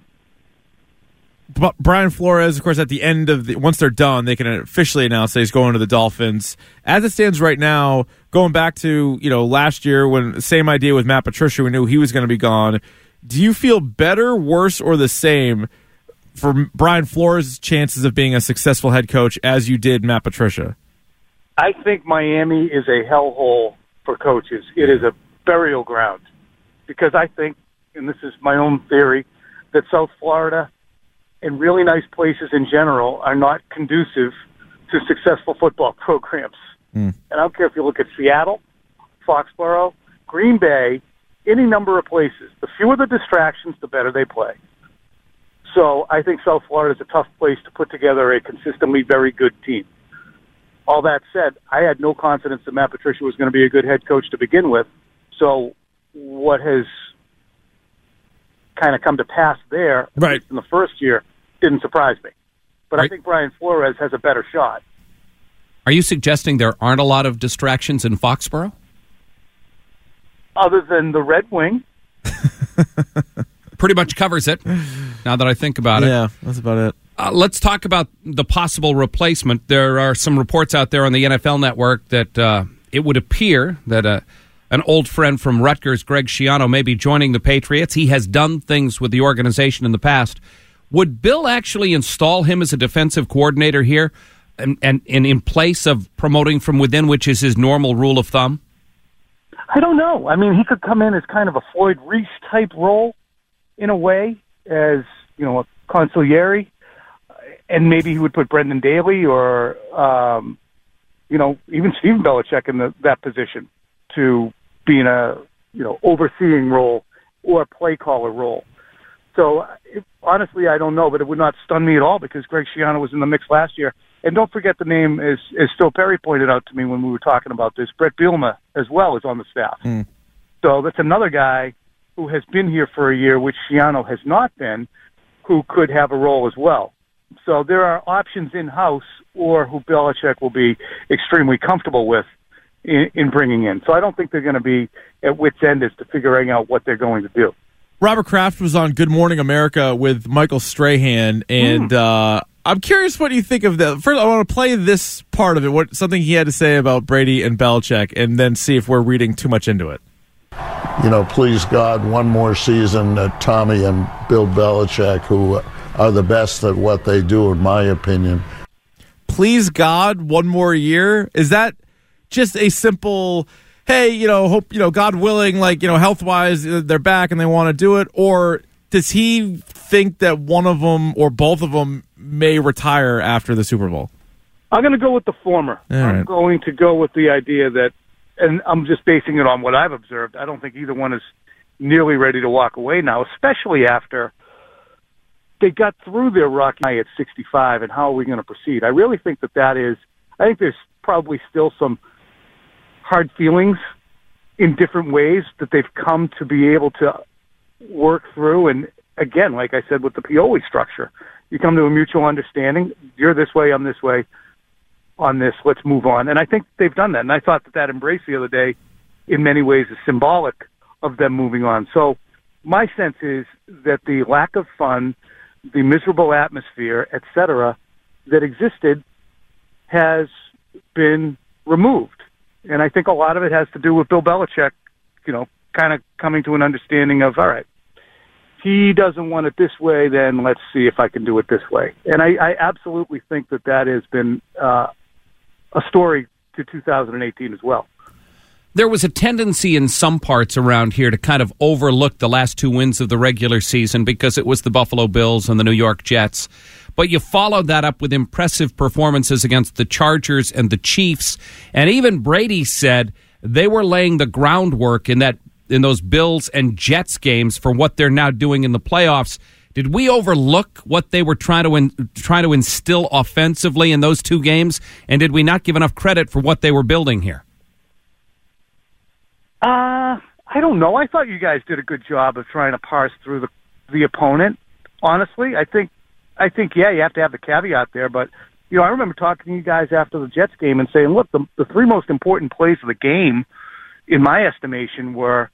S2: But Brian Flores, of course, at the end of the, once they're done, they can officially announce that he's going to the Dolphins. As it stands right now, going back to, you know, last year when same idea with Matt Patricia, we knew he was going to be gone. Do you feel better, worse, or the same for Brian Flores' chances of being a successful head coach as you did Matt Patricia?
S13: I think Miami is a hellhole for coaches. It is a burial ground because I think, and this is my own theory, that South Florida and really nice places in general are not conducive to successful football programs. Mm. And I don't care if you look at Seattle, Foxborough, Green Bay, any number of places. The fewer the distractions, the better they play. So I think South Florida is a tough place to put together a consistently very good team. All that said, I had no confidence that Matt Patricia was going to be a good head coach to begin with. So what has kind of come to pass there,
S2: right,
S13: in the first year, didn't surprise me. But right. I think Brian Flores has a better shot.
S1: Are you suggesting there aren't a lot of distractions in Foxborough?
S13: Other than the Red Wing.
S1: Pretty much covers it, now that I think about it.
S2: Yeah, that's about it.
S1: Uh, let's talk about the possible replacement. There are some reports out there on the N F L Network that uh, it would appear that uh, an old friend from Rutgers, Greg Schiano, may be joining the Patriots. He has done things with the organization in the past. Would Bill actually install him as a defensive coordinator here and, and, and in place of promoting from within, which is his normal rule of thumb?
S13: I don't know. I mean, he could come in as kind of a Floyd Reese-type role in a way, as, you know, a consigliere, and maybe he would put Brendan Daly or, um, you know, even Stephen Belichick in the, that position to be in a, you know, overseeing role or a play caller role. So, it, honestly, I don't know, but it would not stun me at all because Greg Schiano was in the mix last year. And don't forget the name, as, as Phil Perry pointed out to me when we were talking about this, Brett Bielema as well is on the staff. Mm. So that's another guy who has been here for a year, which Schiano has not been, who could have a role as well. So there are options in-house or who Belichick will be extremely comfortable with in, in bringing in. So I don't think they're going to be at wit's end as to figuring out what they're going to do.
S2: Robert Kraft was on Good Morning America with Michael Strahan, and mm. uh, I'm curious what you think of that. First, I want to play this part of it, what something he had to say about Brady and Belichick, and then see if we're reading too much into it.
S4: You know, please God, one more season at Tommy and Bill Belichick, who are the best at what they do, in my opinion.
S2: Please God, one more year? Is that just a simple, hey, you know, hope, you know, God willing, like, you know, health-wise, they're back and they want to do it? Or does he think that one of them or both of them may retire after the Super Bowl?
S13: I'm going to go with the former.
S2: All
S13: I'm
S2: right.
S13: going to go with the idea that, and I'm just basing it on what I've observed, I don't think either one is nearly ready to walk away now, especially after they got through their rocky night at sixty-five, and how are we going to proceed? I really think that that is, I think there's probably still some hard feelings in different ways that they've come to be able to work through. And again, like I said, with the Pioli structure, you come to a mutual understanding. You're this way, I'm this way on this. Let's move on. And I think they've done that. And I thought that that embrace the other day in many ways is symbolic of them moving on. So my sense is that the lack of fun, the miserable atmosphere, et cetera, that existed has been removed. And I think a lot of it has to do with Bill Belichick, you know, kind of coming to an understanding of, all right, he doesn't want it this way, then let's see if I can do it this way. And I, I absolutely think that that has been uh, a story to two thousand eighteen as well.
S1: There was a tendency in some parts around here to kind of overlook the last two wins of the regular season because it was the Buffalo Bills and the New York Jets. But you followed that up with impressive performances against the Chargers and the Chiefs. And even Brady said they were laying the groundwork in that in those Bills and Jets games for what they're now doing in the playoffs. Did we overlook what they were trying to in, trying to instill offensively in those two games? And did we not give enough credit for what they were building here?
S13: Uh, I don't know. I thought you guys did a good job of trying to parse through the the opponent. Honestly, I think, I think, yeah, you have to have the caveat there. But you know, I remember talking to you guys after the Jets game and saying, look, the the three most important plays of the game, in my estimation, were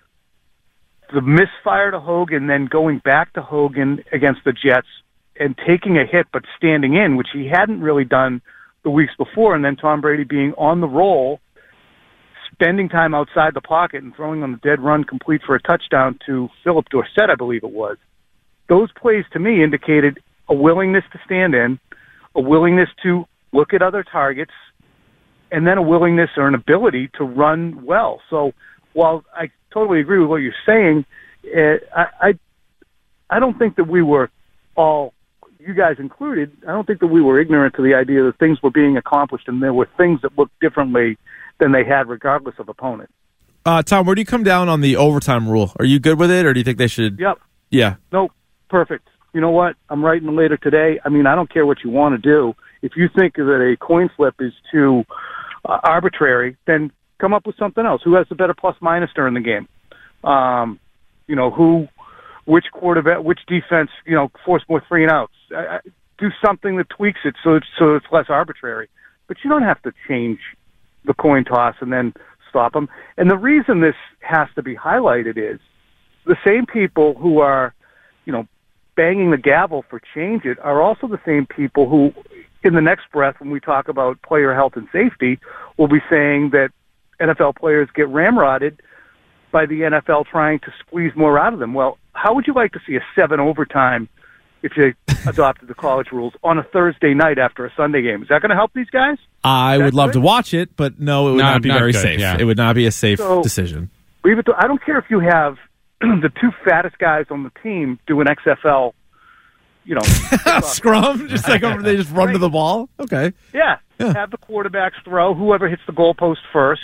S13: the misfire to Hogan, then going back to Hogan against the Jets and taking a hit but standing in, which he hadn't really done the weeks before, and then Tom Brady being on the roll, spending time outside the pocket and throwing on the dead run complete for a touchdown to Philip Dorsett, I believe it was. Those plays, to me, indicated a willingness to stand in, a willingness to look at other targets, and then a willingness or an ability to run well. So while I totally agree with what you're saying, uh, I, I I don't think that we were all, you guys included, I don't think that we were ignorant to the idea that things were being accomplished and there were things that looked differently than they had regardless of opponent.
S2: Uh, Tom, where do you come down on the overtime rule? Are you good with it, or do you think they should?
S13: Yep.
S2: Yeah.
S13: No, perfect. You know what? I'm writing later today. I mean, I don't care what you want to do. If you think that a coin flip is too uh, arbitrary, then come up with something else. Who has the better plus-minus during the game? Um, you know, who, which quarterback, which defense, you know, force more three and outs. I, I, do something that tweaks it so it's, so it's less arbitrary. But you don't have to change the coin toss and then stop them. And the reason this has to be highlighted is the same people who are, you know, banging the gavel for change it are also the same people who, in the next breath, when we talk about player health and safety, will be saying that N F L players get ramrodded by the N F L trying to squeeze more out of them. Well, how would you like to see a seven overtime if you adopted the college rules on a Thursday night after a Sunday game? Is that going to help these guys?
S2: I would love
S13: good?
S2: to watch it, but no, it would
S1: No,
S2: not be
S1: not
S2: very
S1: good,
S2: safe.
S1: yeah.
S2: It would not be a safe
S13: So-
S2: decision.
S13: Leave it to, I don't care if you have the two fattest guys on the team do an X F L, you know,
S2: Scrum, just like over, they just run to the ball. Okay,
S13: yeah,
S2: Yeah.
S13: have the quarterbacks throw. Whoever hits the goalpost first.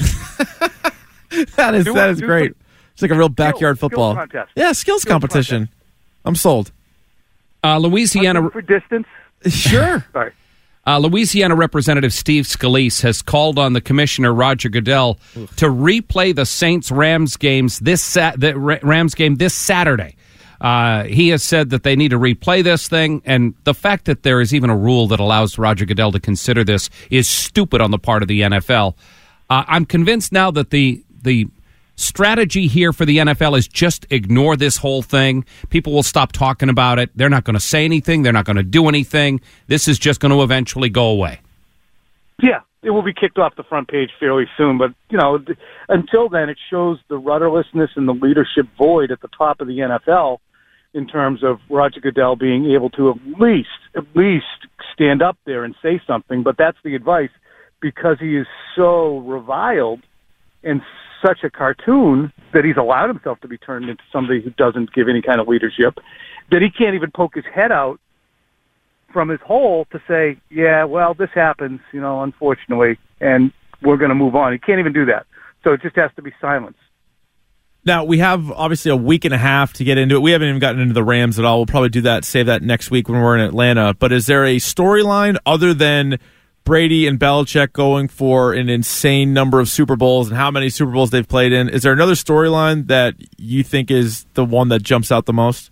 S2: that is
S13: Do
S2: that
S13: it,
S2: is
S13: do
S2: great.
S13: some
S2: It's like a real backyard
S13: skill
S2: football.
S13: contest.
S2: Yeah, skills,
S13: Skills
S2: competition. I'm sold.
S1: Uh, Louisiana.
S13: For distance.
S2: Sure.
S13: Sorry.
S1: Uh, Louisiana Representative Steve Scalise has called on the commissioner, Roger Goodell, to replay the Saints-Rams games this sa- the Ra- Rams game this Saturday. Uh, he has said that they need to replay this thing, and the fact that there is even a rule that allows Roger Goodell to consider this is stupid on the part of the N F L. Uh, I'm convinced now that the the strategy here for the N F L is just ignore this whole thing. People will stop talking about it. They're not going to say anything. They're not going to do anything. This is just going to eventually go away.
S13: Yeah, it will be kicked off the front page fairly soon. But, you know, th- until then, it shows the rudderlessness and the leadership void at the top of the N F L in terms of Roger Goodell being able to at least, at least stand up there and say something. But that's the advice, because he is so reviled and such a cartoon that he's allowed himself to be turned into somebody who doesn't give any kind of leadership, that he can't even poke his head out from his hole to say, yeah, well, this happens, you know, unfortunately, and we're going to move on. He can't even do that. So it just has to be silence.
S2: Now, we have obviously a week and a half to get into it. We haven't even gotten into the Rams at all. We'll probably do that, save that next week when we're in Atlanta. But is there a storyline other than Brady and Belichick going for an insane number of Super Bowls and how many Super Bowls they've played in? Is there another storyline that you think is the one that jumps out the most?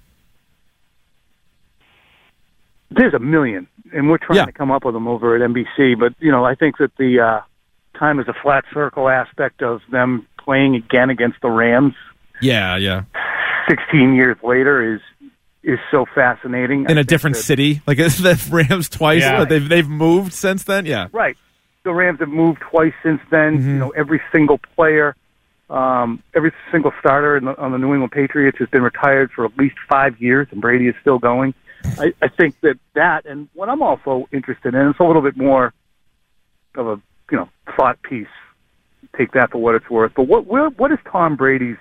S13: There's a million, and we're trying
S2: yeah.
S13: to come up with them over at N B C. But, you know, I think that the uh, time is a flat circle aspect of them playing again against the Rams.
S2: Yeah, yeah.
S13: sixteen years later is is so fascinating.
S2: In
S13: I
S2: a different
S13: that,
S2: city? Like the Rams twice,
S13: yeah.
S2: but they've, they've moved since then? Yeah.
S13: Right. The Rams have moved twice since then.
S2: Mm-hmm.
S13: You know, every single player, um, every single starter in the, on the New England Patriots has been retired for at least five years, and Brady is still going. I, I think that that, and what I'm also interested in, it's a little bit more of a, you know, thought piece. Take that for what it's worth. But what what is Tom Brady's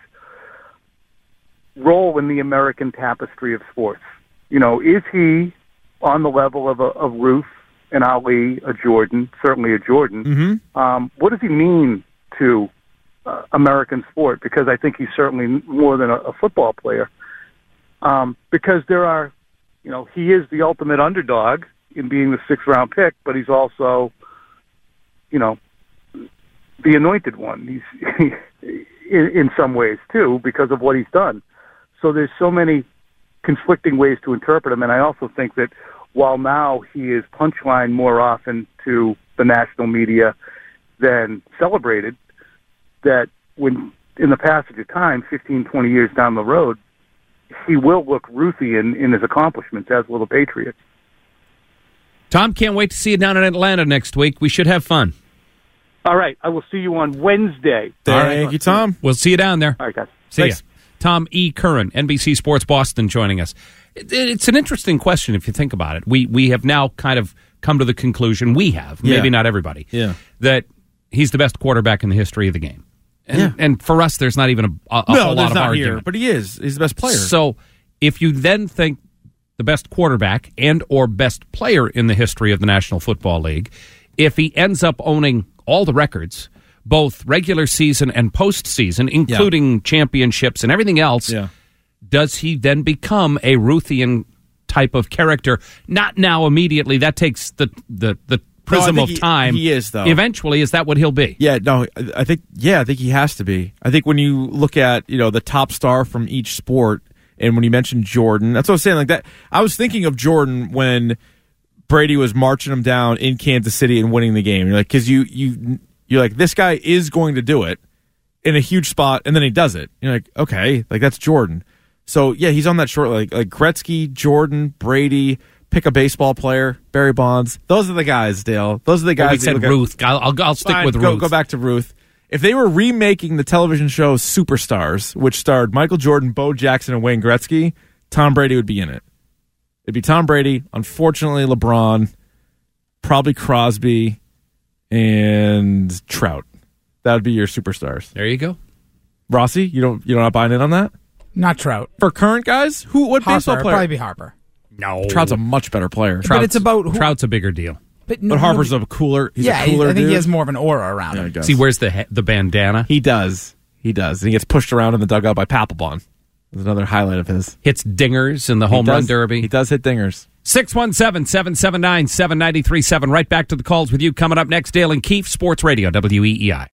S13: role in the American tapestry of sports? You know, is he on the level of a of Ruth, an Ali, a Jordan, certainly a Jordan?
S2: Mm-hmm.
S13: Um, what does he mean to uh, American sport? Because I think he's certainly more than a, a football player. Um, because there are, you know, he is the ultimate underdog in being the sixth round pick, but he's also, you know, the anointed one. He's in, in some ways too, because of what he's done. So there's so many conflicting ways to interpret him, and I also think that while now he is punchline more often to the national media than celebrated, that when in the passage of time, fifteen, twenty years down the road, he will look Ruthian in his accomplishments, as will the Patriots.
S1: Tom, can't wait to see you down in Atlanta next week. We should have fun.
S13: All right. I will see you on Wednesday.
S2: Thank
S1: All right.
S2: you, Tom.
S1: We'll see you down there.
S13: All right, guys.
S1: See
S2: Thanks.
S1: ya. Tom E. Curran, N B C Sports Boston, joining us. It, it's an interesting question if you think about it. We we have now kind of come to the conclusion, we have, maybe
S2: yeah.
S1: not everybody,
S2: yeah.
S1: that he's the best quarterback in the history of the game. And,
S2: yeah.
S1: and for us, there's not even a, a, a
S2: no,
S1: whole lot of
S2: not
S1: argument.
S2: Here, but he is. He's the best player.
S1: So if you then think the best quarterback and or best player in the history of the National Football League, if he ends up owning all the records, both regular season and postseason, including yeah. championships and everything else,
S2: yeah.
S1: does he then become a Ruthian type of character? Not now immediately. That takes the the, the prism
S2: no,
S1: of
S2: he,
S1: time.
S2: He is, though.
S1: Eventually, is that what he'll be?
S2: Yeah, no, I think, yeah, I think he has to be. I think when you look at, you know, the top star from each sport, and when you mentioned Jordan, that's what I was saying. Like that, I was thinking of Jordan when Brady was marching him down in Kansas City and winning the game. You're like, because you you you're like, this guy is going to do it in a huge spot, and then he does it. You're like, okay, like that's Jordan. So yeah, he's on that short like like Gretzky, Jordan, Brady. Pick a baseball player, Barry Bonds. Those are the guys, Dale. Those are the guys.
S1: Well, we said Ruth. I'll, I'll, I'll stick
S2: Fine,
S1: with
S2: go,
S1: Ruth.
S2: Go back to Ruth. If they were remaking the television show Superstars, which starred Michael Jordan, Bo Jackson, and Wayne Gretzky, Tom Brady would be in it. It'd be Tom Brady. Unfortunately, LeBron, probably Crosby, and Trout. That would be your superstars.
S1: There you go.
S2: Rossi, you don't you're not buying in on that?
S10: Not Trout.
S2: For current guys, who what
S10: Harper,
S2: baseball player?
S10: Probably be Harper.
S1: No,
S2: Trout's a much better player.
S10: But it's about who,
S1: Trout's a bigger deal.
S10: But,
S2: but Harper's a cooler. He's
S10: yeah,
S2: a cooler
S10: I think
S2: dude.
S10: he has more of an aura around
S2: yeah,
S10: him.
S1: See, where's the the bandana?
S2: He does. He does. And he gets pushed around in the dugout by Papelbon. That's another highlight of his.
S1: Hits dingers in the home
S2: he
S1: run
S2: does,
S1: derby.
S2: He does hit dingers.
S1: six one seven, seven seven nine, seven nine three seven. Right back to the calls with you. Coming up next, Dale and Keefe, Sports Radio, W E E I.